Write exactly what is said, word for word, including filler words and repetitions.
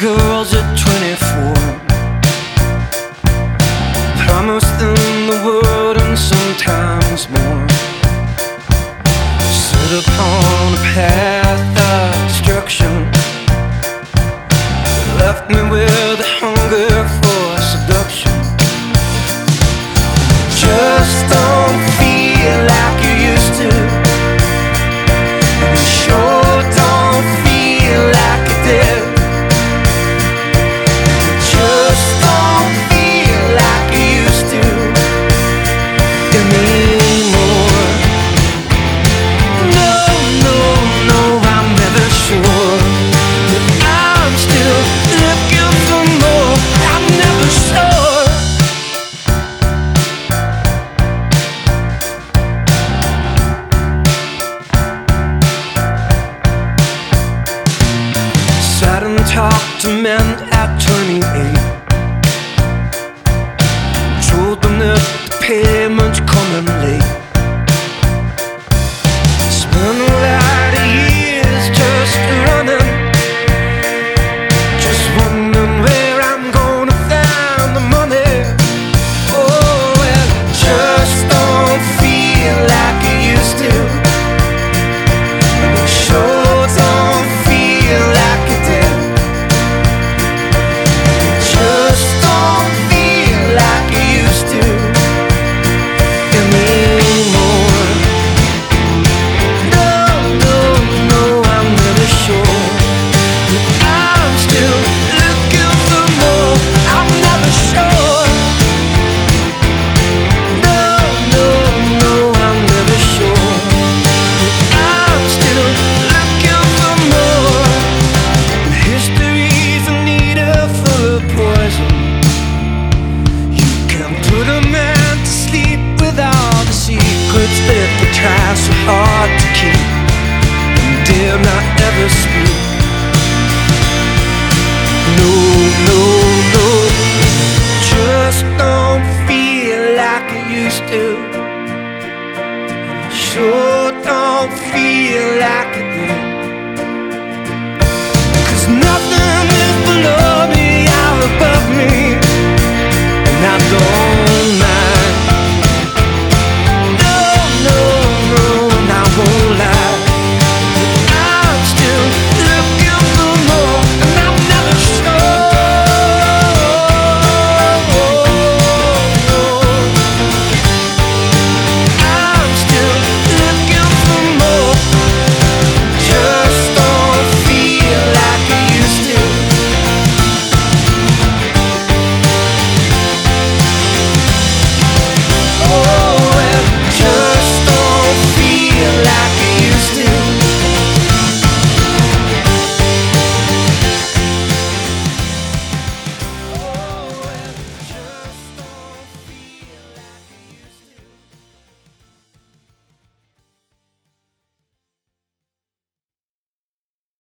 girls at twenty-four promised them the world and sometimes more. Set upon a path of destruction, left me with a hunger for seduction. Just don't feel like you used to, and you sure don't feel like you did. Just don't feel like you used to anymore. No, no, no, I'm never sure that I'm still looking for more. I'm never sure. Sat and talked to men